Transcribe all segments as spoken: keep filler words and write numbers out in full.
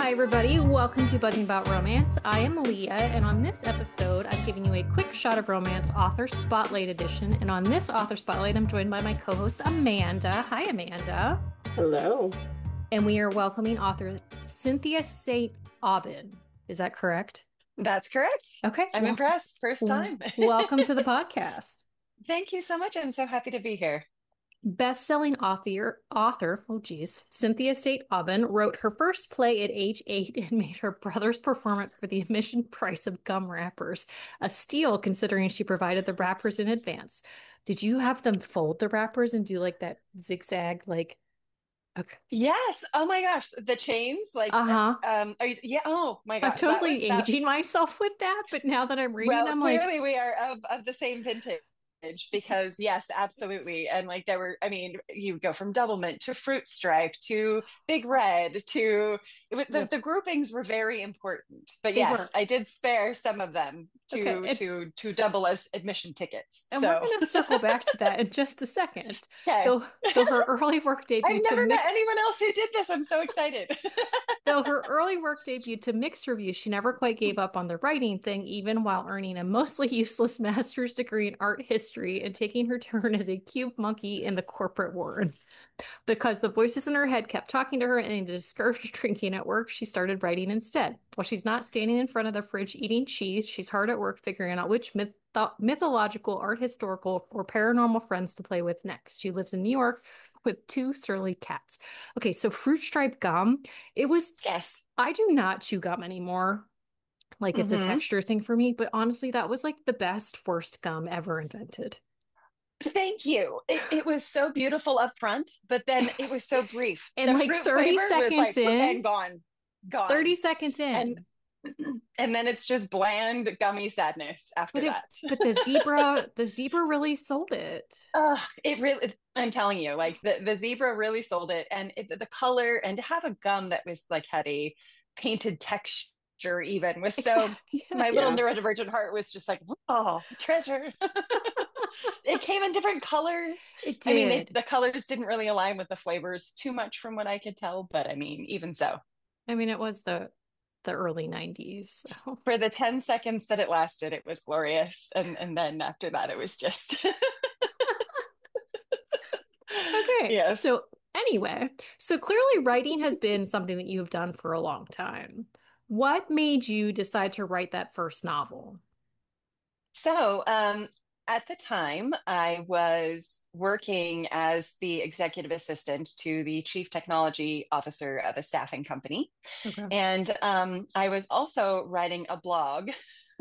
Hi, everybody. Welcome to Buzzing About Romance. I am Leah, and on this episode, I'm giving you a quick shot of romance author spotlight edition. And on this author spotlight, I'm joined by my co-host Amanda. Hi, Amanda. Hello. And we are welcoming author Cynthia Saint Aubin. Is that correct? That's correct. Okay. I'm well, impressed. First time. Welcome to the podcast. Thank you so much. I'm so happy to be here. Best-selling author, author, oh geez, Cynthia Saint Aubin wrote her first play at age eight and made her brother's performance for the admission price of gum wrappers, a steal considering she provided the wrappers in advance. Did you have them fold the wrappers and do like that zigzag, like, okay. Yes. Oh my gosh. The chains, like, Uh-huh. um, are you, yeah. Oh my God. I'm totally that was, that, aging myself with that, but now that I'm reading, well, I'm like, clearly we are of, of the same vintage. Because yes, absolutely. And like there were, I mean, you go from double mint to fruit stripe to big red to the, the groupings were very important. But They yes, were. I did spare some of them to Okay, and- to to double as admission tickets. and So we're going to circle back to that in just a second. okay. Though, though her early work debut I've to never mix, met anyone else who did this. I'm so excited. though her early work debut to mixed reviews, she never quite gave up on the writing thing, even while earning a mostly useless master's degree in art history and taking her turn as a cube monkey in the corporate world. Because the voices in her head kept talking to her and discouraged drinking at work, she started writing instead. While she's not standing in front of the fridge eating cheese, she's hard at work figuring out which myth mythological, art historical, or paranormal friends to play with next. She lives in New York with two surly cats. Okay, so fruit stripe gum. It was, yes. I do not chew gum anymore. Like it's Mhm. a texture thing for me, but honestly, that was like the best, worst gum ever invented. Thank you. It, it was so beautiful up front, but then it was so brief. And the like fruit thirty flavor was seconds like, in, and gone, gone. thirty seconds in. And and then it's just bland, gummy sadness after But it, that. but the zebra, the zebra really sold it. Uh, it really, I'm telling you, like the, the zebra really sold it. And it, the color, and to have a gum that was like had a painted texture even was so, Exactly. my little Yes. neurodivergent heart was just like, oh, treasure. It came in different colors. It I mean, they, did. the colors didn't really align with the flavors too much from what I could tell, but I mean, even so. I mean, it was the the early nineties. So. For the ten seconds that it lasted, it was glorious. And and then after that, it was just Okay. yes. So anyway, so clearly writing has been something that you have done for a long time. What made you decide to write that first novel? So, um, at the time, I was working as the executive assistant to the chief technology officer of a staffing company. Okay. And um, I was also writing a blog.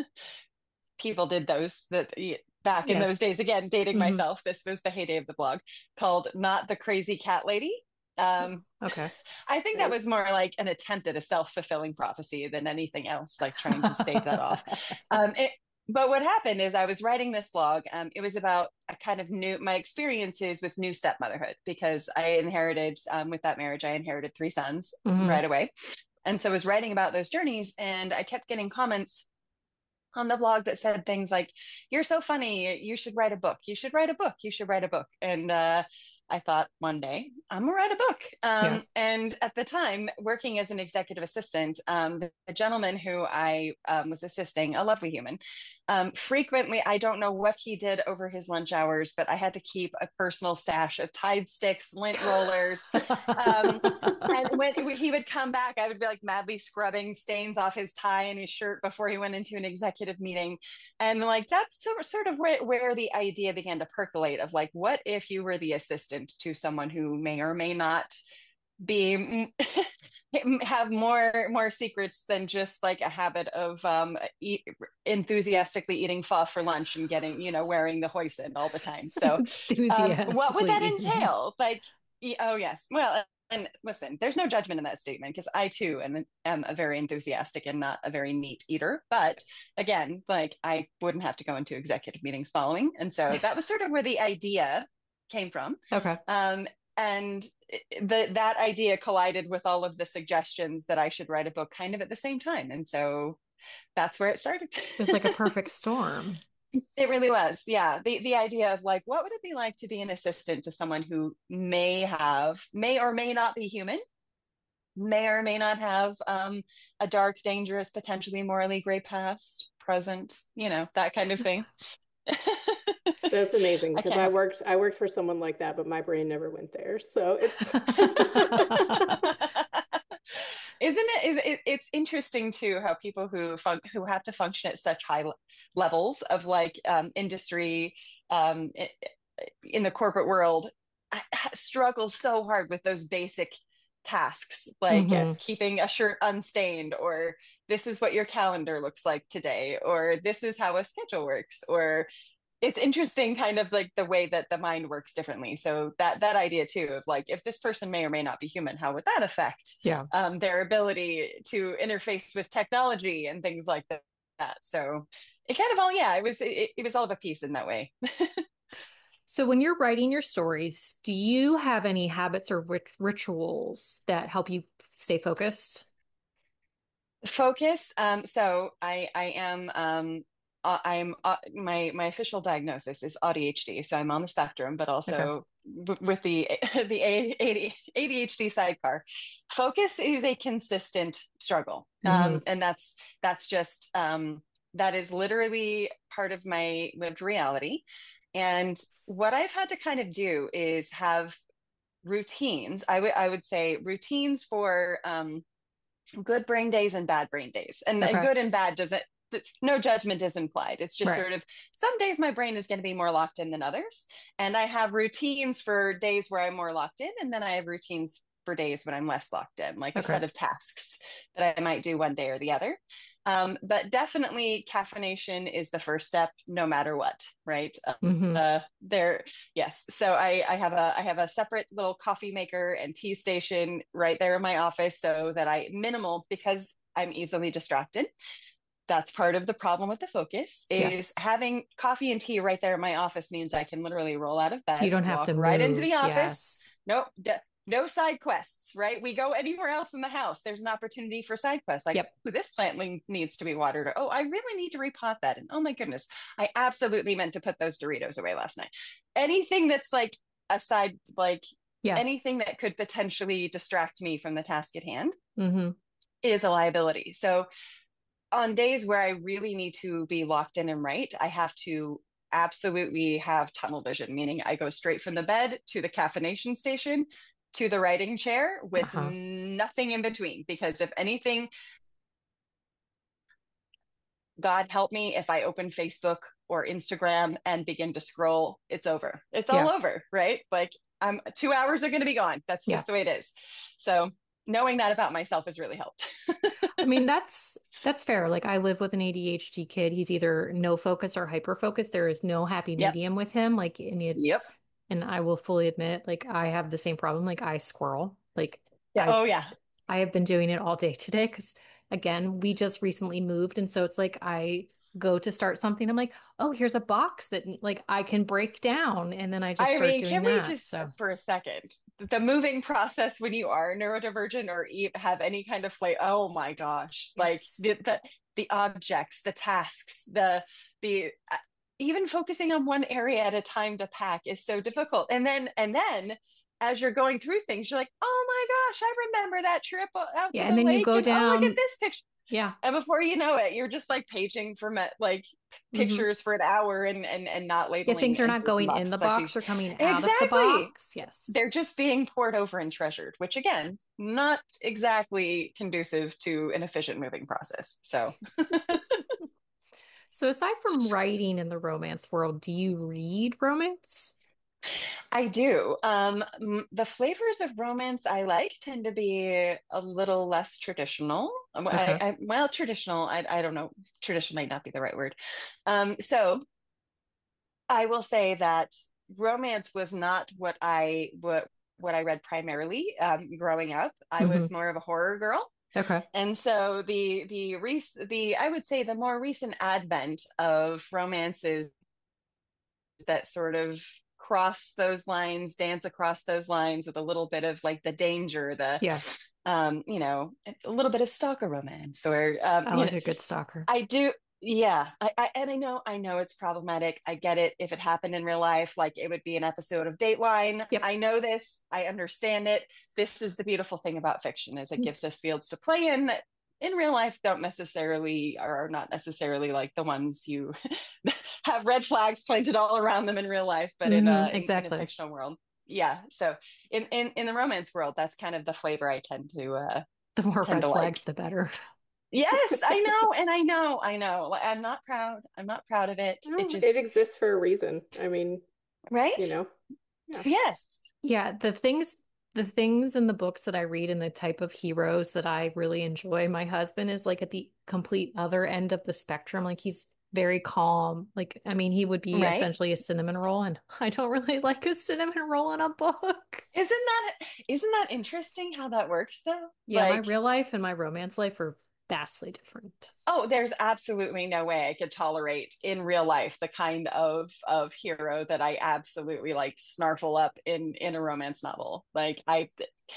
People did those that back in Yes. those days. Again, dating Mhm. myself, this was the heyday of the blog called Not the Crazy Cat Lady. Um, Okay. I think that was more like an attempt at a self-fulfilling prophecy than anything else, like trying to stave that off. Um, it, but what happened is I was writing this blog. Um, it was about a kind of new, my experiences with new stepmotherhood, because I inherited, um, with that marriage, I inherited three sons Mhm. right away. And so I was writing about those journeys, and I kept getting comments on the blog that said things like, you're so funny, you should write a book, you should write a book, you should write a book. And uh, I thought one day I'm gonna write a book. Um, Yeah. And at the time, working as an executive assistant, um, the, the gentleman who I um, was assisting, a lovely human, um, frequently, I don't know what he did over his lunch hours, but I had to keep a personal stash of Tide sticks, lint rollers. Um, and when he would come back, I would be like madly scrubbing stains off his tie and his shirt before he went into an executive meeting. And like, that's sort sort of where, where the idea began to percolate of like, what if you were the assistant to someone who may or may not be have more more secrets than just like a habit of um eat, enthusiastically eating pho for lunch and getting, you know, wearing the hoisin all the time. So um, what would that entail? Like, oh yes, well, and listen, there's no judgment in that statement, because I too am, am a very enthusiastic and not a very neat eater. But again, like I wouldn't have to go into executive meetings following. And so that was sort of where the idea came from. Okay. Um, and the, that idea collided with all of the suggestions that I should write a book kind of at the same time. And so that's where it started. It was like a perfect storm. It really was. Yeah. The the idea of like, what would it be like to be an assistant to someone who may have, may or may not be human, may or may not have um, a dark, dangerous, potentially morally gray past, present, you know, that kind of thing. That's amazing I because can't I help worked I worked for someone like that, but my brain never went there. So it's Isn't it, is it, it's interesting too how people who fun, who have to function at such high levels of like um, industry um, in the corporate world struggle so hard with those basic tasks like Hmm. yes. keeping a shirt unstained, or this is what your calendar looks like today, or this is how a schedule works, or it's interesting kind of like the way that the mind works differently. So that that idea too of like if this person may or may not be human, how would that affect Yeah. um, their ability to interface with technology and things like that. So it kind of all, yeah, it was it, it was all of a piece in that way. So when you're writing your stories, do you have any habits or rit rituals that help you stay focused? Focus. Um, so I I am um uh, I'm uh, my my official diagnosis is A D H D. So I'm on the spectrum, but Okay. also w with the the A D H D sidecar. Focus is a consistent struggle, um, Hmm. and that's that's just um, that is literally part of my lived reality. And what I've had to kind of do is have routines. I would I would say routines for um, good brain days and bad brain days. And, and Okay. good and bad doesn't, no judgment is implied. It's just Right. sort of some days my brain is going to be more locked in than others. And I have routines for days where I'm more locked in. And then I have routines for days when I'm less locked in, like a Okay. set of tasks that I might do one day or the other. Um, but definitely caffeination is the first step, no matter what, right? Uh, Hmm. uh, there, yes. So I, I have a, I have a separate little coffee maker and tea station right there in my office, so that I minimal because I'm easily distracted. That's part of the problem with the focus Yeah. is having coffee and tea right there in my office means I can literally roll out of You bed, don't have walk to right into move. the office. Yes. Nope. D- no side quests, right? We go anywhere else in the house. There's an opportunity for side quests. Like, Yep. oh, this plant needs to be watered. Oh, I really need to repot that. And oh my goodness, I absolutely meant to put those Doritos away last night. Anything that's like aside, like Yes. anything that could potentially distract me from the task at hand Hmm. is a liability. So on days where I really need to be locked in and right, I have to absolutely have tunnel vision, meaning I go straight from the bed to the caffeination station to the writing chair with Uh-huh. nothing in between. Because if anything, God help me if I open Facebook or Instagram and begin to scroll, it's over. It's all Yeah. over, right? Like I'm two hours are going to be gone. That's Yeah. just the way it is. So knowing that about myself has really helped. I mean, that's that's fair. Like I live with an A D H D kid. He's either no focus or hyper focus. There is no happy Yep. medium with him. Like, and Yep. it's, and I will fully admit, like I have the same problem. Like I squirrel. Like Yeah. I've Oh yeah. I have been doing it all day today because again, we just recently moved. And so it's like I go to start something. I'm like, oh, here's a box that like I can break down. And then I just I start mean, doing can we that. just So for a second, the moving process when you are neurodivergent or e- have any kind of flight? Oh my gosh, like yes. the the, the objects, the tasks, the the uh, even focusing on one area at a time to pack is so Yes. difficult. And then and then as you're going through things, you're like, oh my gosh, I remember that trip out Yeah. to And the then you lake, go and oh look at down. this picture. Yeah. And before you know it, you're just like paging for me- like Hmm. pictures for an hour and and and not Yeah. labeling Things are and not taking going in the boxes like you box or coming out of the exactly. box. Yes. They're just being poured over and treasured, which again, not exactly conducive to an efficient moving process. So So aside from writing in the romance world, do you read romance? I do. Um, the flavors of romance I like tend to be a little less traditional. Um, I, Okay. I, well, traditional, I, I don't know. Traditional might not be the right word. Um, so I will say that romance was not what I what what I read primarily um, growing up. I Hmm. was more of a horror girl. Okay. And so the the rec- the I would say the more recent advent of romances that sort of cross those lines, dance across those lines with a little bit of like the danger, the Yeah. um, you know, a little bit of stalker romance, or um, I you know, like a good stalker. I do. Yeah, I, I and I know I know it's problematic. I get it. If it happened in real life, like it would be an episode of Dateline. Yep. I know this. I understand it. This is the beautiful thing about fiction is it gives us fields to play in that in real life don't necessarily are not necessarily like the ones you have red flags planted all around them in real life, but in Hmm a in, in a exactly. fictional world. Yeah. So in, in in the romance world, that's kind of the flavor I tend to uh The more tend red to like. flags, the better. Yes, I know, and I know, I know. Like, I'm not proud. I'm not proud of it. It No, it just, exists for a reason. I mean, right? you know, yeah. Yes. Yeah, the things the things in the books that I read and the type of heroes that I really enjoy, my husband is like at the complete other end of the spectrum. Like he's very calm. Like, I mean, he would be Right? essentially a cinnamon roll, and I don't really like a cinnamon roll in a book. Isn't that isn't that interesting how that works though? Yeah, my Like, real life and my romance life are vastly different. oh, there's absolutely no way I could tolerate in real life the kind of of hero that I absolutely like snarfle up in in a romance novel. Like I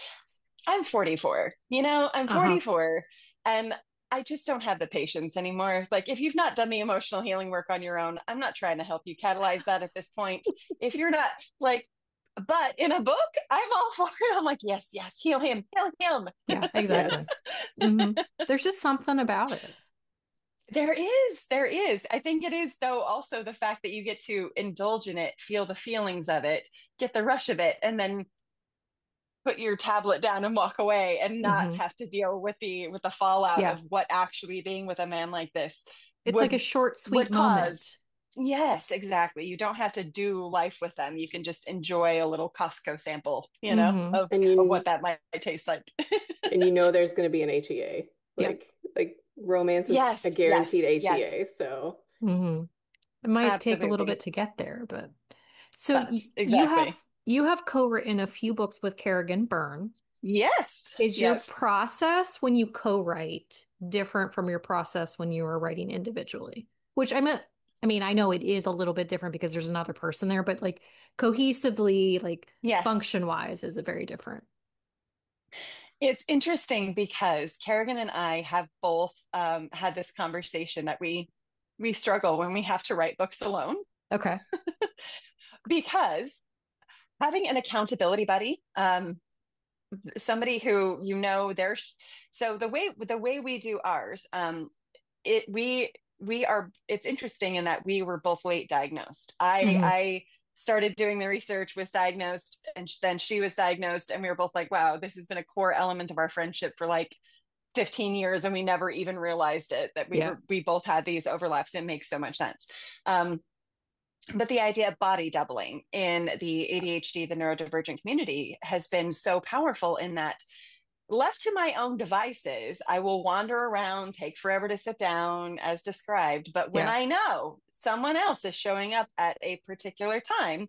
I'm forty-four, you know, I'm Uh-huh. forty-four and I just don't have the patience anymore. Like, if you've not done the emotional healing work on your own, I'm not trying to help you catalyze that at this point. If you're not like, but in a book, I'm all for it. I'm like, yes, yes, heal him, heal him. Yeah, exactly. Yes. hmm There's just something about it. There is, there is. I think it is, though, also the fact that you get to indulge in it, feel the feelings of it, get the rush of it, and then put your tablet down and walk away and not hmm have to deal with the with the fallout Yeah. of what actually being with a man like this It's like a would short, sweet would cause. moment. Yes, exactly. You don't have to do life with them. You can just enjoy a little Costco sample, you know, hmm of And of what you that might taste like. and you know there's going to be an H E A. Yeah. Like like romance is a Yes, guaranteed yes, yes. H E A. So, hmm It might take a little bit Absolutely. to get there, but so But y you exactly. have you have co-written a few books with Kerrigan Byrne. Yes. Is your Yes. process when you co-write different from your process when you are writing individually? Which I mean, I mean, I know it is a little bit different because there's another person there, but like cohesively, like Yes. function wise, is it very different? It's interesting because Kerrigan and I have both um, had this conversation that we we struggle when we have to write books alone Okay. because having an accountability buddy, um, somebody who you know there's so the way the way we do ours, um, it we we are it's interesting in that we were both late diagnosed. I hmm I started doing the research, was diagnosed, and then she was diagnosed, and we were both like, wow, this has been a core element of our friendship for like fifteen years and we never even realized it that we Yeah. were we both had these overlaps. It makes so much sense. Um, but the idea of body doubling in the A D H D, the neurodivergent community, has been so powerful in that left to my own devices, I will wander around, take forever to sit down, as described. But when Yeah. I know someone else is showing up at a particular time,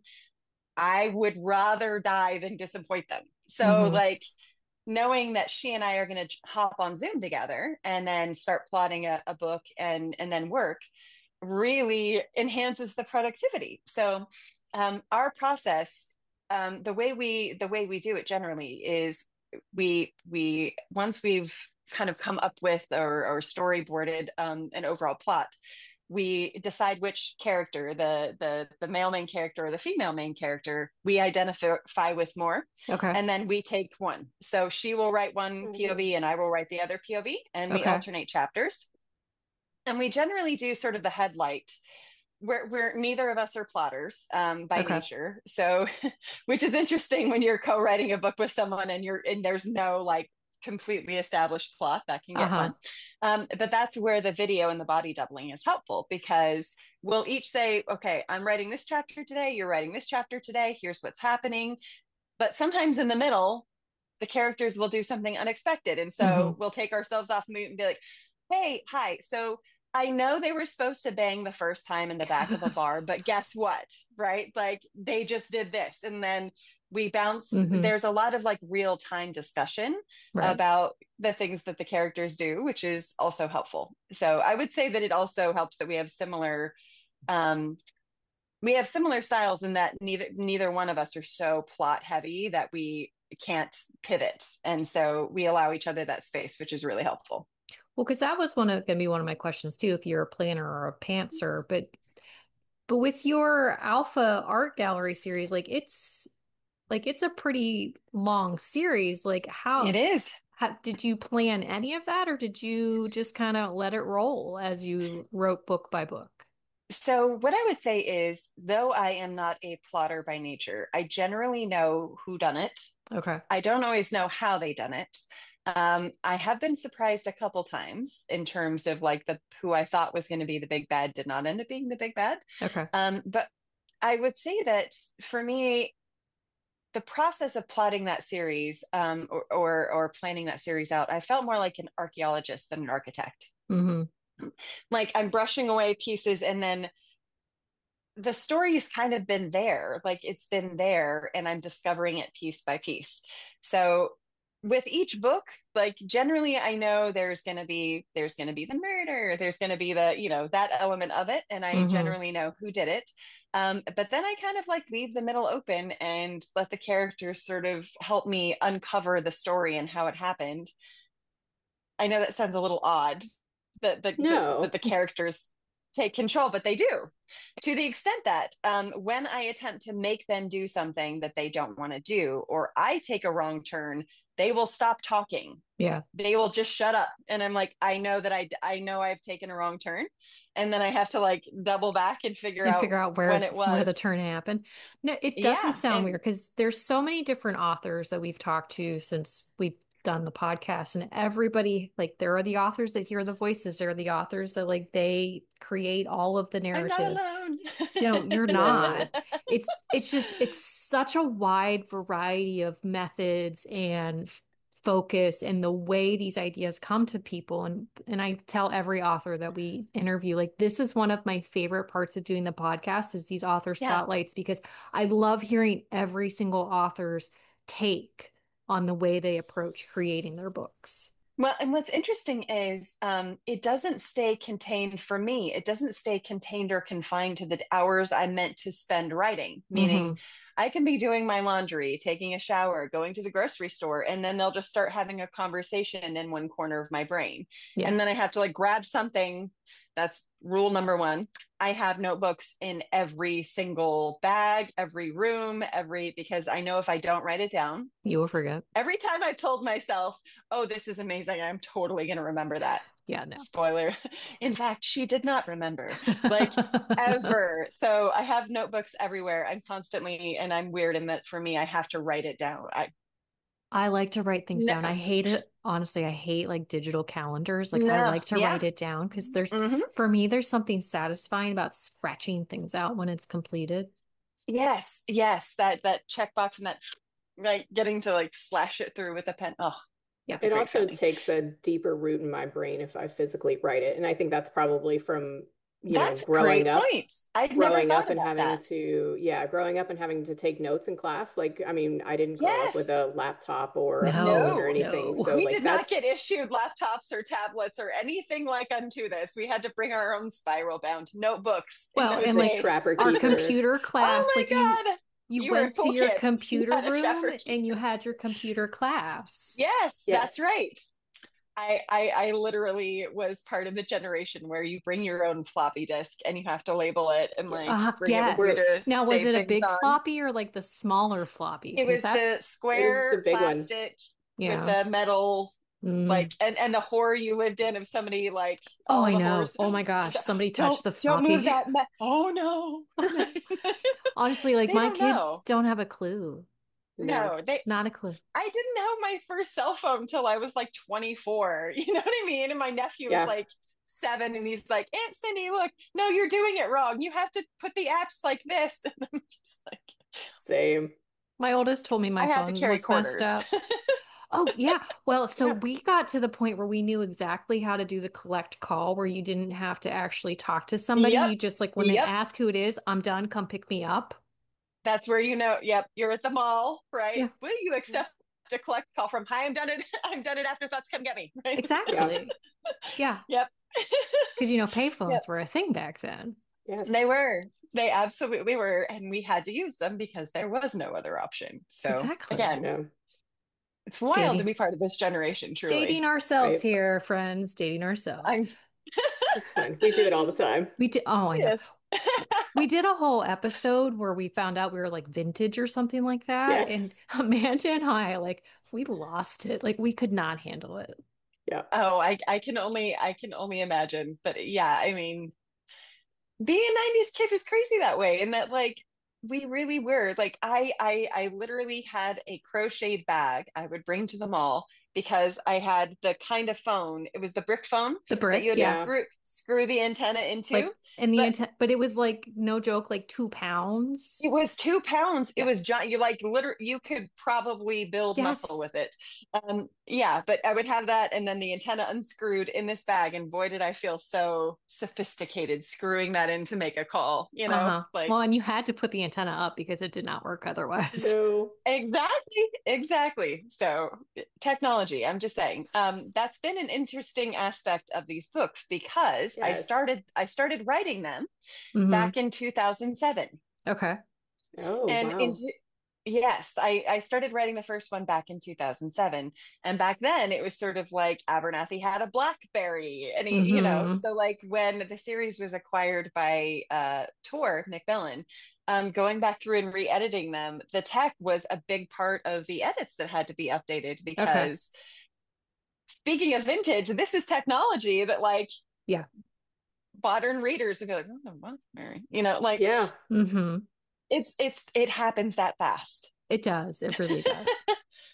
I would rather die than disappoint them. So, hmm like, knowing that she and I are going to hop on Zoom together and then start plotting a, a book and and then work really enhances the productivity. So um, our process, um, the way we the way we do it generally is we we once we've kind of come up with or, or storyboarded um, an overall plot, we decide which character, the the the male main character or the female main character, we identify with more, Okay. and then we take one. So she will write one mhm. P O V and I will write the other P O V, and we Okay. alternate chapters. And we generally do sort of the headlight. We're, we're neither of us are plotters um, by Okay. nature, so which is interesting when you're co-writing a book with someone and you're and there's no like completely established plot that can get Uh-huh. fun. Um, but that's where the video and the body doubling is helpful because we'll each say, okay, I'm writing this chapter today, you're writing this chapter today, here's what's happening. But sometimes in the middle, the characters will do something unexpected. And so hmm we'll take ourselves off mute and be like, hey, hi. So I know they were supposed to bang the first time in the back of a bar, but guess what? Right? Like they just did this. And then we bounce. hmm There's a lot of like real time discussion Right. about the things that the characters do, which is also helpful. So I would say that it also helps that we have similar um, we have similar styles in that neither neither one of us are so plot heavy that we can't pivot, and so we allow each other that space, which is really helpful. Well, because that was one of going to be one of my questions too, if you're a planner or a pantser, but but with your Alpha Art Gallery series, like it's like it's a pretty long series. Like It how, is. how did you plan any of that, or did you just kind of let it roll as you wrote book by book? So, what I would say is, though I am not a plotter by nature, I generally know who done it. Okay. I don't always know how they done it. Um, I have been surprised a couple times in terms of like the who I thought was going to be the big bad did not end up being the big bad. Okay. Um, but I would say that for me, the process of plotting that series um, or, or or planning that series out, I felt more like an archaeologist than an architect. Hmm. Like I'm brushing away pieces and then the story's kind of been there, like it's been there, and I'm discovering it piece by piece. So with each book, like generally I know there's going to be there's going to be the murder, there's going to be the, you know, that element of it, and I Hmm. generally know who did it. Um, but then I kind of like leave the middle open and let the characters sort of help me uncover the story and how it happened. I know that sounds a little odd that the, the, that No. the characters take control, but they do to the extent that um, when I attempt to make them do something that they don't want to do, or I take a wrong turn, they will stop talking. Yeah. They will just shut up. And I'm like, I know that I, I know I've taken a wrong turn. And then I have to like double back and figure And out figure out when where it where the was. turn happened. No, it doesn't Yeah. sound And weird because there's so many different authors that we've talked to since we've done the podcast, and everybody, like, there are the authors that hear the voices, there are the authors that like they create all of the I'm not narrative. alone. You know, you're No. not. It's it's just it's such a wide variety of methods and f- focus and the way these ideas come to people. And and I tell every author that we interview, like, this is one of my favorite parts of doing the podcast is these author Yeah. spotlights because I love hearing every single author's take on the way they approach creating their books. Well, and what's interesting is um, it doesn't stay contained for me. It doesn't stay contained or confined to the hours I'm meant to spend writing, meaning Hmm. I can be doing my laundry, taking a shower, going to the grocery store, and then they'll just start having a conversation in one corner of my brain. Yeah. And then I have to like grab something. That's rule number one. I have notebooks in every single bag, every room, every, because I know if I don't write it down, You will forget. every time I've told myself, oh, this is amazing, I'm totally going to remember that. Yeah, no. Spoiler. In fact, she did not remember, like ever. So I have notebooks everywhere. I'm constantly, and I'm weird in that for me, I have to write it down. I, I like to write things no, down. I hate it. Honestly, I hate like digital calendars. Like I no, like to yeah. write it down because there's, Hmm. for me, there's something satisfying about scratching things out when it's completed. Yes, yes. That, that checkbox and that, like getting to like slash it through with a pen. Oh, Yeah. that's a It great also feeling. takes a deeper root in my brain if I physically write it. And I think that's probably from, you know, That's a great growing up, point. I'd never growing thought up and about having that. to, yeah, growing up and having to take notes in class. Like, I mean, I didn't grow up with Yes. a laptop or a phone or No, No, anything. no. So we like did not get that's issued laptops or tablets or anything like unto this. We had to bring our own spiral bound notebooks in Well, those and the like days. Trapper our Keeper. computer class, Oh like you, my God. you You were a went to cool your kid. You computer had a room trapper and you keeper. had your computer class. Yes, that's Yes. right. I, I I literally was part of the generation where you bring your own floppy disk and you have to label it and like Uh, bring it with you yes. We're, to Now, was save it a things big on. floppy or like the smaller floppy? It Because was the that's, it was the square big one. plastic with yeah. the metal, Mm. like, and and the horror you lived in of somebody like Oh, all I the know. horrors. Oh my gosh. Stop, Somebody touched don't the don't move floppy. that. Me- oh no. Honestly, like They my don't kids know. don't have a clue. No. No, they Not a clue. I didn't have my first cell phone till I was like twenty-four. You know what I mean? And my nephew was Yeah. like seven and he's like, Aunt Cindy, look, no, you're doing it wrong. You have to put the apps like this. And I'm just like, Same. My oldest told me my I had to phone carry was messed quarters. up. Oh, yeah. Well, so Yeah. we got to the point where we knew exactly how to do the collect call where you didn't have to actually talk to somebody. Yep. You just like, when they Yep. ask who it is, I'm done, come pick me up. That's where you know, yep, you're at the mall, right? Yeah, Will you accept a collect call from hi, I'm done it. I'm done it. Afterthoughts, come get me. Right? Yeah. exactly. Yeah. Yep. Because, you know, Yep. payphones were a thing back then. They Yes. were. They absolutely were. And we had to use them because there was no other option. So Exactly. again, Yeah. It's wild to Dating be part of this generation, dating truly. ourselves Right. here, friends, dating ourselves. I'm It's fine. We do it all the time. We did, oh, I know. yes. We did a whole episode where we found out we were like vintage or something like that. And Yes. Amanda and I, like, we lost it. Like, we could not handle it. Yeah. Oh, I I can only I can only imagine. But yeah, I mean, being a nineties kid was crazy that way, and that like we really were. Like I I I literally had a crocheted bag I would bring to the mall because I had the kind of phone. It was the brick phone The that you brick, had to yeah. Yeah. screw screw the antenna into. Like, and the But intent, but it was like, no joke, like two pounds. it was two pounds. It Yeah. was giant. You like literally, you could probably build muscle Yes. with it. Um, yeah, but I would have that, and then the antenna unscrewed in this bag, and boy, did I feel so sophisticated screwing that in to make a call. You know, Uh-huh. like Well, and you had to put the antenna up because it did not work otherwise. No. exactly, exactly. So technology. I'm just saying, um, that's been an interesting aspect of these books because I Yes. started, I started writing them Hmm. back in two thousand seven. Okay. Oh, And wow. into yes, I I started writing the first one back in two thousand seven. And back then it was sort of like Abernathy had a BlackBerry. And he, you know, Hmm. so like when the series was acquired by uh Tor, Macmillan, um, going back through and re-editing them, the tech was a big part of the edits that had to be updated Okay. because speaking of vintage, this is technology that like Yeah. modern readers would be like, oh, the BlackBerry, you know, like Yeah. Hmm. it's it's it happens that fast. It does. It really does.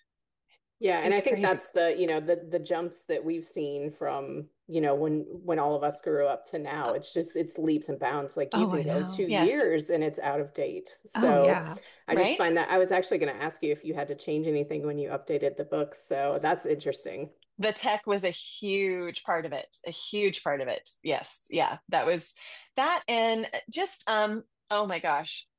Yeah, and I It's think crazy. that's the, you know, the the jumps that we've seen from, you know, when when all of us grew up to now. It's just it's leaps and bounds. Like you Oh, can I go two know. Yes. years and it's out of date. Oh, So yeah. I just Right? find that I was actually going to ask you if you had to change anything when you updated the book. So that's interesting. The tech was a huge part of it, a huge part of it. Yes. Yeah. That was that. And just, um, oh my gosh.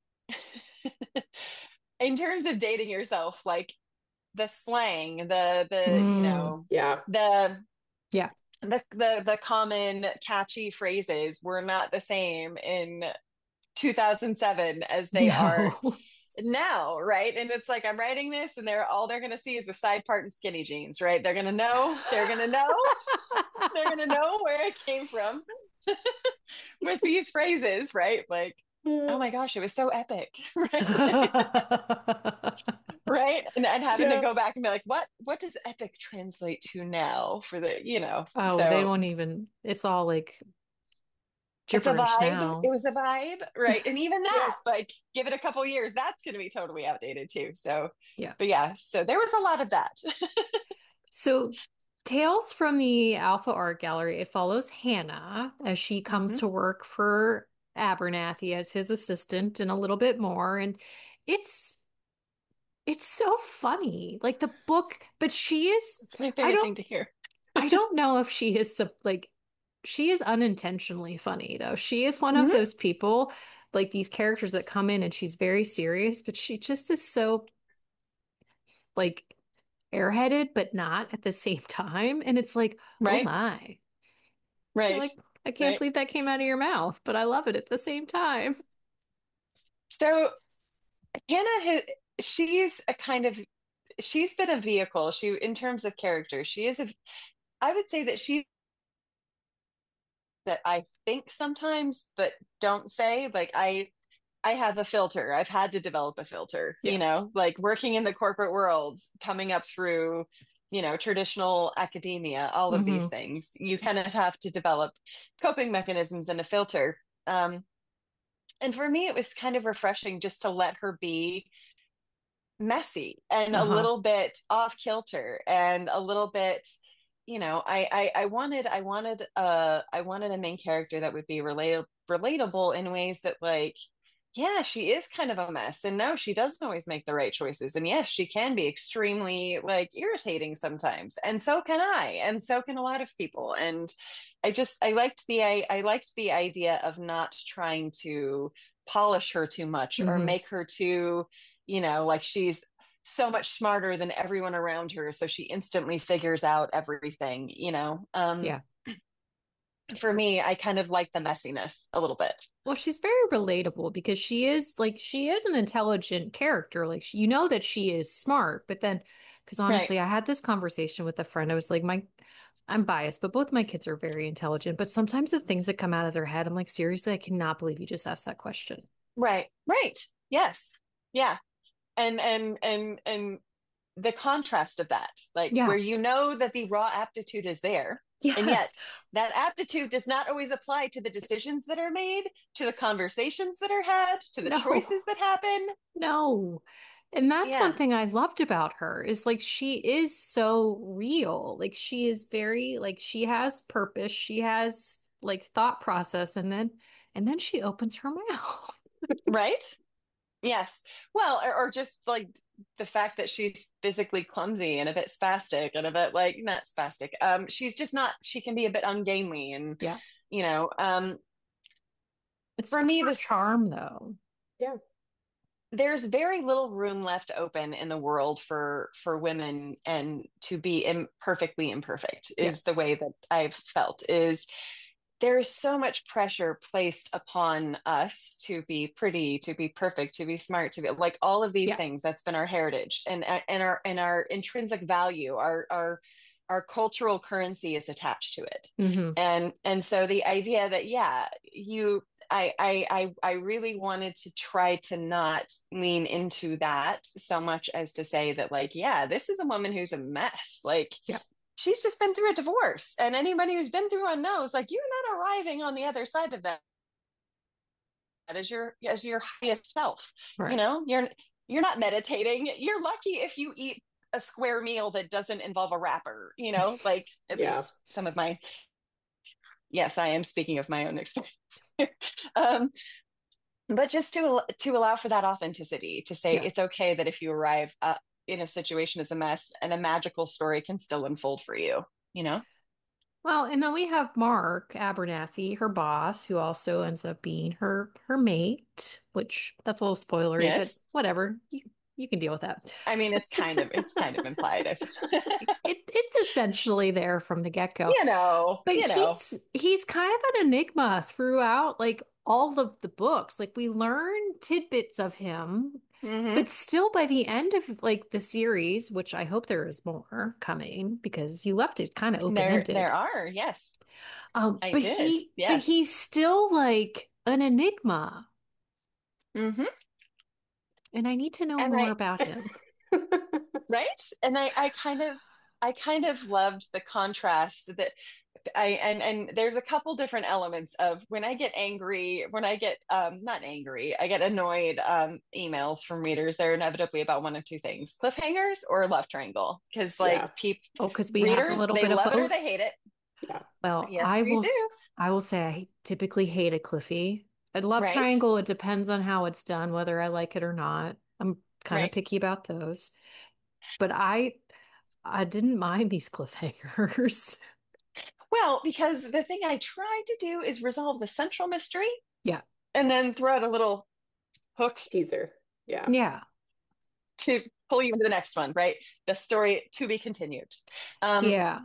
In terms of dating yourself, like the slang, the, the, you Mm. know, Yeah. the, Yeah. the, the, the common catchy phrases were not the same in two thousand seven as they are No. now, right? And it's like I'm writing this, and they're all they're gonna see is the side part and skinny jeans, right? They're gonna know, they're gonna know, they're gonna know where it came from with these phrases, right? Like, oh my gosh, it was so epic, right? Right? And and having to Yeah. go back and be like, what what does epic translate to now for the, you know? Oh, they So won't even, it's all like it's a gibberish vibe. It now. was a vibe, right? And even Yeah. that, like, give it a couple years, that's going to be totally outdated too. So, Yeah. but yeah, so there was a lot of that. So, Tales from the Alpha Art Gallery, it follows Hannah as she comes Mhm. to work for Abernathy as his assistant and a little bit more. And it's it's so funny. Like the book, but she is It's my I favorite don't thing to hear. I don't know if she is sup- like she is unintentionally funny though. She is one of Mhm. those people, like these characters that come in and she's very serious, but she just is so like airheaded, but not at the same time. And it's like, oh Right, my. You're right, like, I can't right. believe that came out of your mouth, but I love it at the same time. So Hannah, has, she's a kind of, she's been a vehicle. She, in terms of character, she is a, I would say that she, that I think sometimes, but don't say. Like I, I have a filter. I've had to develop a filter, you Yeah. know, like working in the corporate world, coming up through, you know, traditional academia, all of these Hmm. things. You kind of have to develop coping mechanisms and a filter. Um, and for me, it was kind of refreshing just to let her be messy and a Uh-huh. little bit off kilter and a little bit, you know, I I, I wanted I wanted uh I wanted a main character that would be relatable relatable in ways that like yeah, she is kind of a mess. And no, she doesn't always make the right choices. And yes, she can be extremely like irritating sometimes. And so can I. And so can a lot of people. And I just I liked the I, I liked the idea of not trying to polish her too much or Hmm. make her too, you know, like she's so much smarter than everyone around her. So she instantly figures out everything, you know. Um, Yeah. for me, I kind of like the messiness a little bit. Well, she's very relatable because she is like she is an intelligent character. Like she, you know that she is smart, but then because Right. honestly, I had this conversation with a friend. I was like, my I'm biased, but both my kids are very intelligent. But sometimes the things that come out of their head, I'm like, seriously, I cannot believe you just asked that question. Right. Right. Yes. Yeah. And and and and the contrast of that, like where Yeah. you know that the raw aptitude is there, and Yes. yet that aptitude does not always apply to the decisions that are made, to the conversations that are had, to the No. choices that happen. No. And that's one Yeah. thing I loved about her is like she is so real. Like she is very like she has purpose. She has like thought process and then and then she opens her mouth. Right. Yes. Well, or, or just like the fact that she's physically clumsy and a bit spastic and a bit like not spastic. Um, she's just not, she can be a bit ungainly and, Yeah. you know, um, It's for me, her this charm though. Yeah. there's very little room left open in the world for for women and to be imperfectly imperfect Yeah. is the way that I've felt is there is so much pressure placed upon us to be pretty, to be perfect, to be smart, to be like all of these Yeah. things. That's been our heritage and and our and our intrinsic value, our our our cultural currency is attached to it. Hmm. And and so the idea that yeah, you I I I I really wanted to try to not lean into that so much as to say that like yeah, this is a woman who's a mess. Like Yeah. she's just been through a divorce and anybody who's been through one knows like you're not arriving on the other side of that as your as your highest self. You Right. know, you're you're not meditating. You're lucky if you eat a square meal that doesn't involve a wrapper, you know, like at Yeah. least some of my yes, I am speaking of my own experience. um, but just to to allow for that authenticity, to say Yeah. it's okay that if you arrive uh, in a situation as a mess and a magical story can still unfold for you, you know. Well, and then we have Mark Abernathy, her boss, who also ends up being her her mate, which that's a little spoilery, but Yes. whatever. You you can deal with that. I mean, it's kind of it's kind of implied. I feel. It it's essentially there from the get-go. you know, But you know. he's he's kind of an enigma throughout like all of the books. Like we learn tidbits of him, Hmm. but still by the end of like the series, which I hope there is more coming because you left it kind of There, open-ended. there are. Yes, Um, I but did. he but Yes. he's still like an enigma, Hmm. and I need to know And more I, about him. right, and I, I kind of, I kind of loved the contrast that I and and there's a couple different elements of when I get angry, when I get um not angry, I get annoyed um emails from readers. They're inevitably about one of two things: cliffhangers or love triangle. Because like Yeah. peep Oh, because we have a readers, little they bit of love it or they both. hate it. Yeah. Well, Yes, I we will do. s- I will say I typically hate a Cliffy. A love Right, triangle, it depends on how it's done, whether I like it or not. I'm kind of right. picky about those. But I I didn't mind these cliffhangers. Well, because the thing I tried to do is resolve the central mystery Yeah. and then throw out a little hook Teaser. Yeah. Yeah. to pull you into the next one, right? The story to be continued. Um, Yeah.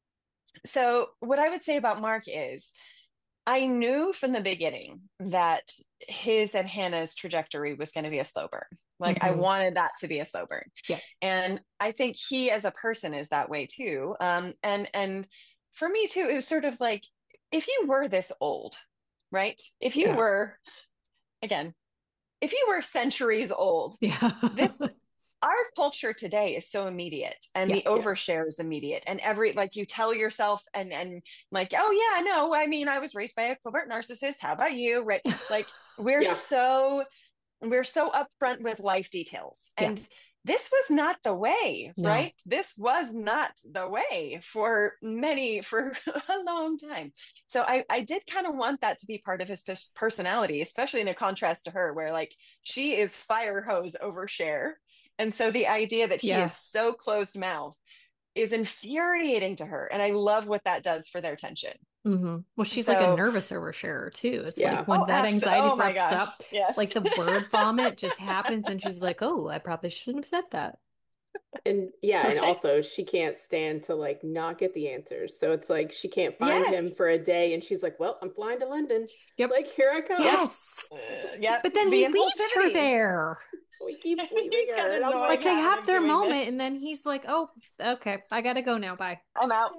so, what I would say about Mark is I knew from the beginning that his and Hannah's trajectory was going to be a slow burn. Like, I Hmm. wanted that to be a slow burn. Yeah. And I think he, as a person, is that way too. Um, and, and for me, too, it was sort of like if you were this old, right? If you Yeah. were, again, if you were centuries old, Yeah. this our culture today is so immediate and Yeah. the Yes. overshare is immediate and every like you tell yourself and and like oh yeah no I mean I was raised by a covert narcissist, how about you, right? Like we're Yeah. so we're so upfront with life details Yeah. and this was not the way, No. right? This was not the way for many for a long time. So i i did kind of want that to be part of his personality, especially in a contrast to her where like she is fire hose overshare. And so the idea that he is Yeah. so closed mouth is infuriating to her. And I love what that does for their tension. Hmm. Well, she's like a So, nervous oversharer too. It's like Yeah. when oh, that absolutely. anxiety Oh my flaps gosh. up, Yes. like the word vomit just happens, and she's like, "Oh, I probably shouldn't have said that." And yeah, and Right? also she can't stand to like not get the answers. So it's like she can't find him Yes. for a day and she's like, "Well, I'm flying to London. Yep. Like here I Yep. come." Yes. Uh, yep. But then The he leaves her impulsivity. there. We keeps leaving He's kind her. of And I'm annoying Like like, they having have him their doing moment and this. then he's like, "Oh, okay, I gotta go now. Bye." I'm out.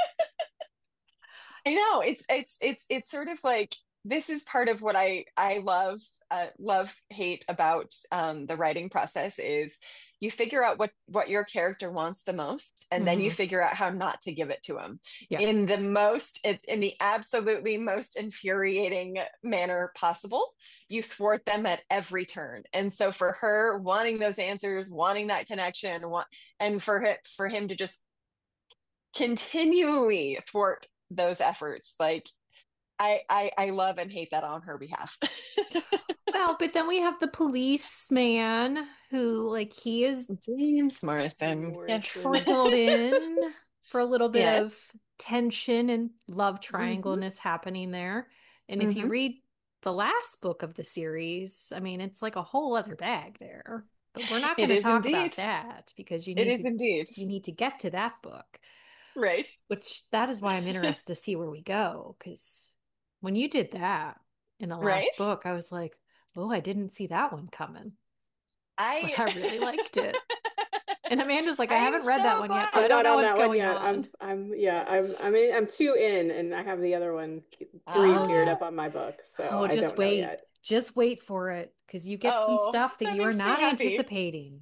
I know it's it's it's it's sort of like this is part of what I I love uh, love hate about um, the writing process is you figure out what what your character wants the most and then you Hmm. figure out how not to give it to him Yeah. in the most in the absolutely most infuriating manner possible. You thwart them at every turn, and so for her wanting those answers, wanting that connection, want, and for him, for him to just continually thwart those efforts. Like I, I, I love and hate that on her behalf. Well, but then we have the policeman who, like, he is James Morrison. Yes. Morrison. sprinkled in for a little bit Yes. of tension and love Hmm. triangleness happening there. And if you Hmm. read the last book of the series, I mean, it's like a whole other bag there. But we're not It going to is talk indeed. about that because you It need is to indeed. you need to get to that book, Right. which that is why I'm interested to see where we go. Because when you did that in the last Right. book, I was like, oh, I didn't see that one coming, I but I really liked it. And Amanda's like, I I'm haven't read that so one yet, so I I'm glad. don't not know on what's that one going yet. on. I'm I'm yeah, I'm I'm in I'm two in and I have the other one three geared Ah, up on my book, so Oh, I just don't know wait. yet. Just wait for it because you get some oh, stuff that that you are makes me not happy. anticipating.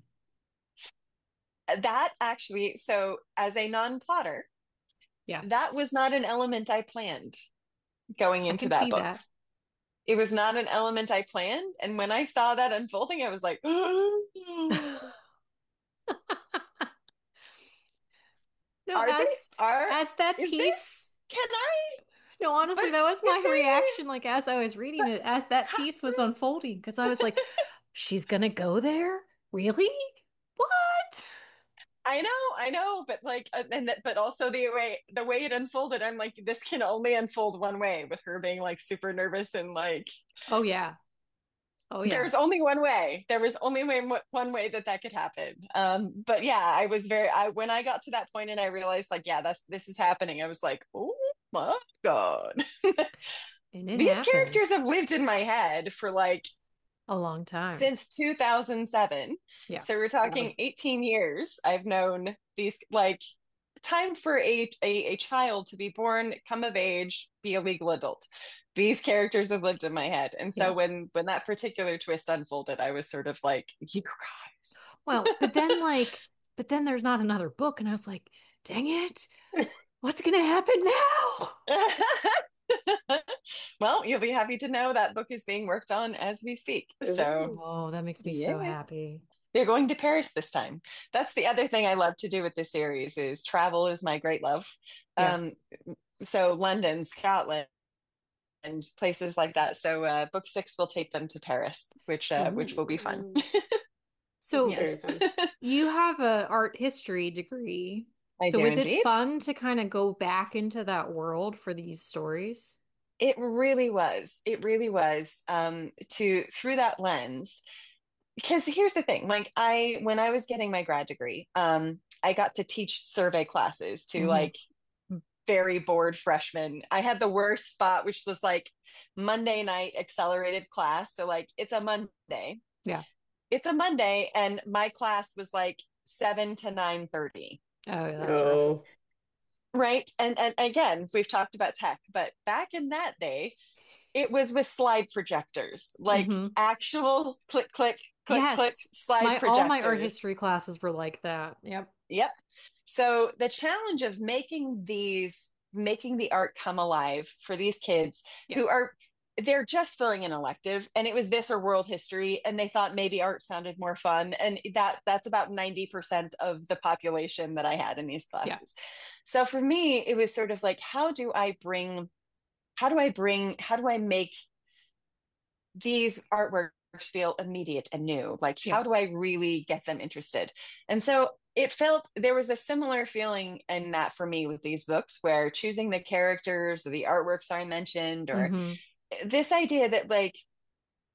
That actually, so as a non-plotter, Yeah, that was not an element I planned going I into can that see book. that. It was not an element I planned. And when I saw that unfolding, I was like, No, are they? as Are, as that is this? piece, Can I? no, But honestly, that was can my they? reaction like as I was reading But it, as that how? piece was unfolding, because I was like, she's gonna go there? Really? What? I know, I know, but like, uh, and that, but also the way the way it unfolded, I'm like, this can only unfold one way with her being like super nervous and like, Oh yeah. Oh yeah. there's only one way. There was only way, one way that that could happen. Um, but yeah, I was very, I when I got to that point and I realized like, yeah, that's this is happening. I was like, oh my God. And it These characters happened have lived in my head for like a long time. since two thousand seven. Yeah. So we're talking Wow. eighteen years. I've known these like time for a, a a child to be born, come of age, be a legal adult. These characters have lived in my head. And so Yeah. when when that particular twist unfolded, I was sort of like, you guys. Well, but then like, but then there's not another book, and I was like, dang it, what's gonna happen now? Well, you'll be happy to know that book is being worked on as we speak. So, Ooh. Oh, that makes me so yes. happy. They're going to Paris this time. That's the other thing I love to do with this series is travel is my great love. Yeah. Um, so London, Scotland, and places like that. So uh, book six will take them to Paris, which uh, which will be fun. Ooh. That's So very Yes, fun. you have a art history degree. I So do is it indeed. fun to kind of go back into that world for these stories? It really was. It really was. Um, to through that lens, because here's the thing, like I when I was getting my grad degree, um, I got to teach survey classes to Hmm. like very bored freshmen. I had the worst spot, which was like Monday night accelerated class. So like it's a Monday. Yeah. It's a Monday, and my class was like seven to nine thirty. Oh, that's rough. Oh, Right. And and again, we've talked about tech, but back in that day, it was with slide projectors, like Hmm. actual click, click, click, click Yes. slide My all my art projectors. history classes were like that. Yep. Yep. So the challenge of making these, making the art come alive for these kids Yeah. who are, they're just filling an elective, and it was this or world history, and they thought maybe art sounded more fun. And that that's about ninety percent of the population that I had in these Yeah. classes. So for me, it was sort of like, how do I bring, how do I bring, how do I make these artworks feel immediate and new? Like, Yeah. how do I really get them interested? And so it felt there was a similar feeling in that for me with these books, where choosing the characters or the artworks I mentioned, or Hmm. this idea that like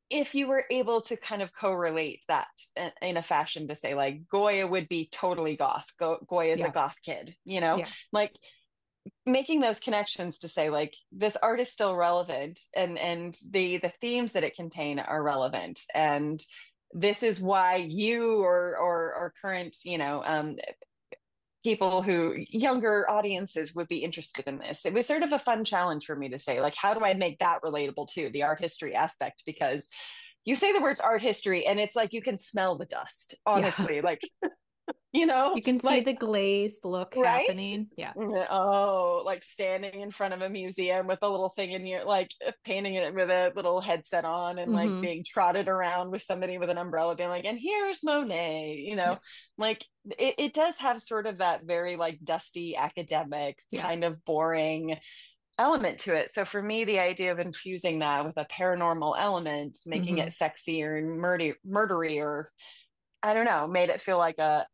if you were able to kind of correlate that in, in a fashion to say like Goya would be totally goth. Go, Goya is a Yeah. goth kid, you know, Yeah. like making those connections to say like this art is still relevant and and the the themes that it contain are relevant and this is why you or or, or current you know um, people who younger audiences would be interested in this. It was sort of a fun challenge for me to say like how do I make that relatable to the art history aspect, because you say the words art history and it's like you can smell the dust, Yeah. honestly. Like, you know, You can see like the glazed look right? happening. Yeah. Oh, like standing in front of a museum with a little thing in your like painting it with a little headset on and like Hmm. being trotted around with somebody with an umbrella being like, and here's Monet, you know, Yeah. like it, it does have sort of that very like dusty academic Yeah. kind of boring element to it. So for me, the idea of infusing that with a paranormal element, making Hmm. it sexier and murder murdery or I don't know, made it feel like a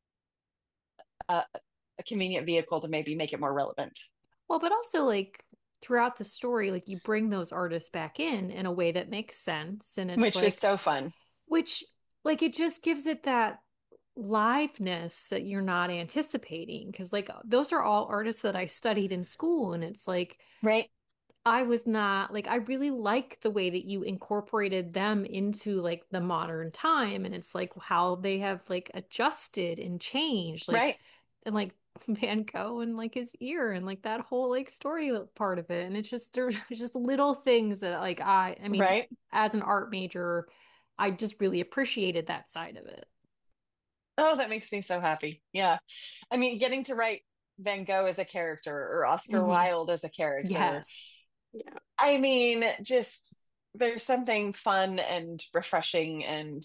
a, a convenient vehicle to maybe make it more relevant. Well, but also like throughout the story, like you bring those artists back in in a way that makes sense. And it's Which was like, so fun. which like it just gives it that liveness that you're not anticipating. Because like those are all artists that I studied in school. And it's like, Right. I was not like, I really like the way that you incorporated them into like the modern time. And it's like how they have like adjusted and changed. Like, Right. and like Van Gogh and like his ear and like that whole like story part of it. And it's just there's just little things that like I I mean, Right. as an art major, I just really appreciated that side of it. Oh, that makes me so happy. Yeah. I mean, getting to write Van Gogh as a character or Oscar Hmm. Wilde as a character. Yes. Yeah. I mean, just there's something fun and refreshing and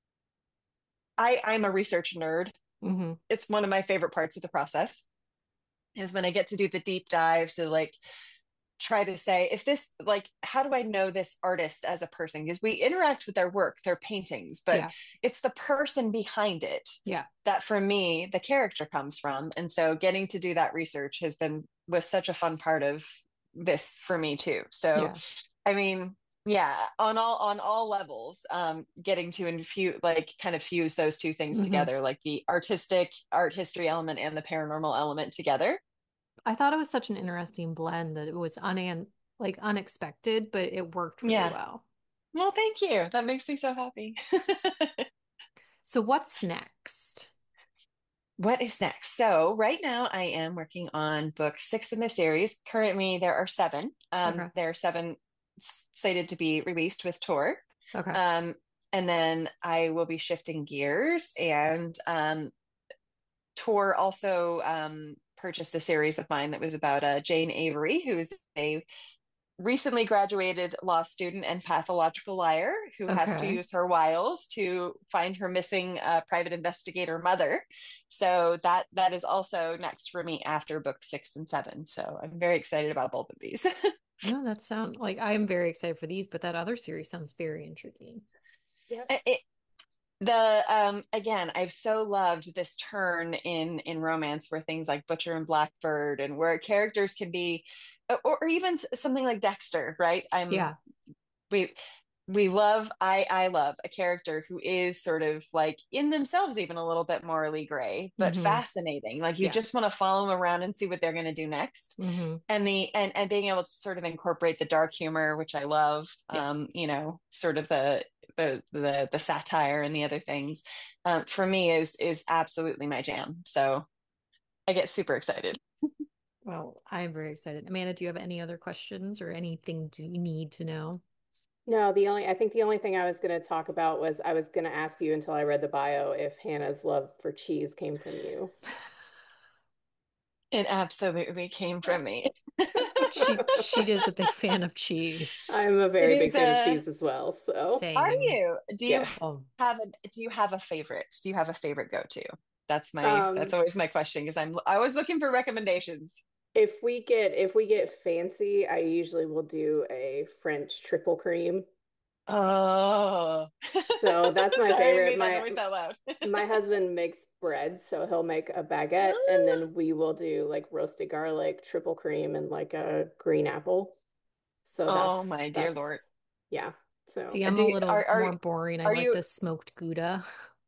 I I'm a research nerd. Hmm. It's one of my favorite parts of the process is when I get to do the deep dive to like try to say if this like how do I know this artist as a person, because we interact with their work, their paintings, but Yeah. it's the person behind it Yeah. that for me the character comes from. And so getting to do that research has been was such a fun part of this for me too. So Yeah. I mean, yeah, on all on all levels, um getting to infuse like kind of fuse those two things Hmm. together, like the artistic art history element and the paranormal element together. I thought it was such an interesting blend that it was unan like unexpected, but it worked really Yeah. well. Well, thank you. That makes me so happy. So what's next? What is next? So, right now I am working on book six in the series. Currently, there are seven. Um, Okay. there are seven slated to be released with Tor. Okay. Um, and then I will be shifting gears. And um, Tor also um, purchased a series of mine that was about uh, Jane Avery, who's a recently graduated law student and pathological liar who has to Okay. use her wiles to find her missing uh, private investigator mother. So that that is also next for me after book six and seven. So I'm very excited about both of these. No, that sound like I am very excited for these, but that other series sounds very intriguing. Yes. It, the um again, I've so loved this turn in in romance where things like Butcher and Blackbird and where characters can be or, or even something like Dexter, right? I'm Yeah. we we love I I love a character who is sort of like in themselves even a little bit morally gray, but Hmm. fascinating. Like you Yeah. just want to follow them around and see what they're going to do next. Hmm. And the and and being able to sort of incorporate the dark humor, which I love, Yeah. um, you know, sort of the the the the satire and the other things, um, for me is is absolutely my jam. So I get super excited. Well, I'm very excited. Amanda, do you have any other questions or anything do you need to know? No, the only I think the only thing I was going to talk about was I was going to ask you until I read the bio if Hannah's love for cheese came from you. It absolutely came from me. She she is a big fan of cheese. I'm a It very big is fan of a cheese as well, so Are Same. you? Do you yes. Oh, have a do you have a favorite? Do you have a favorite go-to? That's my that's Um, always my question because I'm I was looking for recommendations. if we get if we get fancy, I usually will do a French triple cream. Oh. So that's my Sorry, I favorite. made that My noise out loud. my husband makes bread, so he'll make a baguette and then we will do like roasted garlic, triple cream, and like a green apple. So Oh that's my dear Lord. that's yeah. So See, I'm Do a you- little are- are- more boring. I are like you- the smoked Gouda.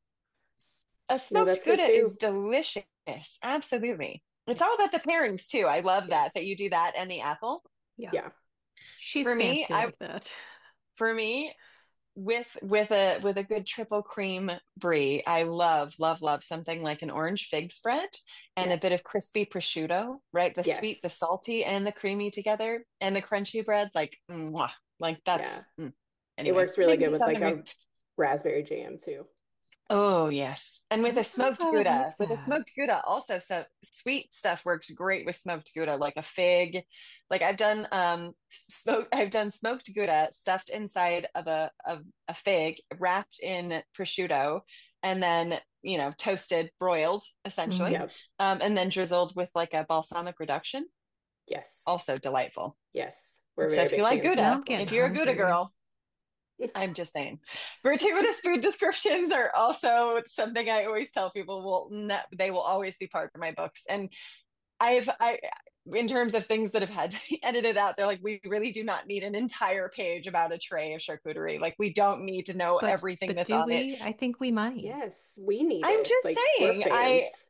A smoked that's good Gouda too. is delicious. Absolutely. It's all about the pairings too. I love that, Yes. that you do that and the apple. Yeah. Yeah. She's For me, fancy I- like that. For me, with with a with a good triple cream brie, I love love love something like an orange fig spread and a bit Yes. of crispy prosciutto, right? The Yes. sweet, the salty, and the creamy together, and the crunchy bread, like mwah, like that's mm. It Anyway, works really maybe good with like something we- a raspberry jam too. Oh yes, and with I a don't know smoked if I would Gouda, like with a that. smoked Gouda, also so sweet stuff works great with smoked Gouda, like a fig. Like I've done um smoked, I've done smoked Gouda stuffed inside of a of a fig, wrapped in prosciutto, and then you know toasted, broiled essentially, Mhm. Yep. um, and then drizzled with like a balsamic reduction. Yes. Also delightful. Yes. We're So very if big you like fans of Gouda, Now I'm that. getting if you're a Gouda hungry. girl. I'm just saying. Gratuitous food descriptions are also something I always tell people will ne- they will always be part of my books. And I've I in terms of things that have had to be edited out, they're like, we really do not need an entire page about a tray of charcuterie. Like we don't need to know But, everything but that's do on it. we? I think we might. Yes, we need I'm it. just Like, saying, we're I- fans.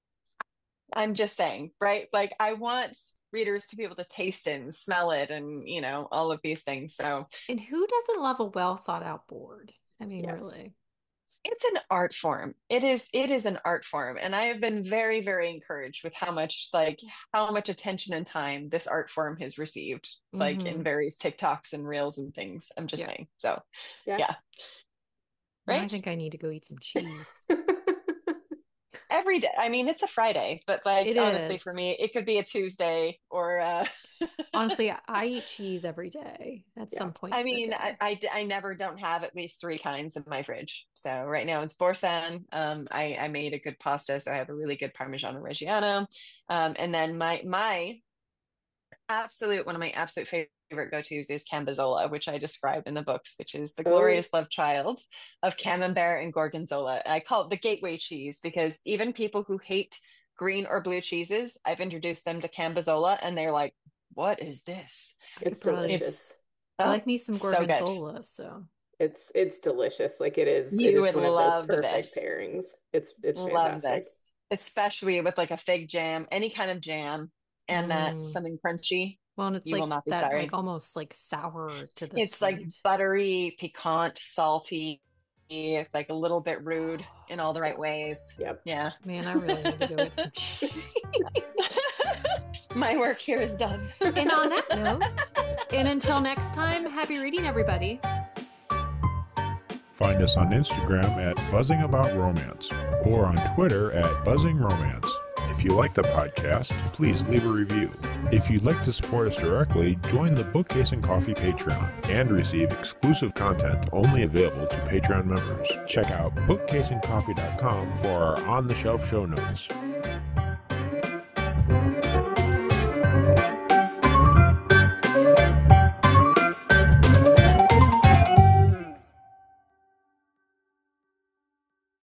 I'm just saying, right? Like I want readers to be able to taste it and smell it and, you know, all of these things. So And who doesn't love a well thought out board? I mean, Yes. really. it's an art form. It is, it is an art form. And I have been very, very encouraged with how much, like, how much attention and time this art form has received, like Mhm. in various TikToks and reels and things. I'm just Yeah. saying. So, Yeah. yeah. Now I Right? think I need to go eat some cheese. Every day. I mean, it's a Friday, but like, It honestly, is. for me, it could be a Tuesday or, uh, Honestly, I eat cheese every day at Yeah. some point. I in the mean, day. I, I, d- I never don't have at least three kinds in my fridge. So right now it's Borsan. Um, I, I made a good pasta, so I have a really good Parmigiano Reggiano. Um, and then my my absolute one of my absolute favorite go-tos is Cambazola, which I describe in the books, which is the Oh. glorious love child of Camembert and Gorgonzola. I call it the gateway cheese because even people who hate green or blue cheeses, I've introduced them to Cambazola, and they're like, "What is this?" I could It's probably- delicious. I Oh, like me some so good. gorgonzola, so It's it's delicious. Like it is. You it is would one of love those perfect this. pairings. It's it's Love fantastic. this, especially with like a fig jam, any kind of jam, and that Mm. something crunchy. well, and it's You will like not be that, sorry. like almost like sour to the It's like sweet. buttery, piquant, salty, like a little bit rude in all the right ways. Yep. Yeah. Man, I really need to go eat some cheese. My work here is done. And on that note, and until next time, happy reading, everybody. Find us on Instagram at Buzzing About Romance or on Twitter at Buzzing Romance. If you like the podcast, please leave a review. If you'd like to support us directly, join the Bookcase and Coffee Patreon and receive exclusive content only available to Patreon members. Check out bookcase and coffee dot com for our on-the-shelf show notes.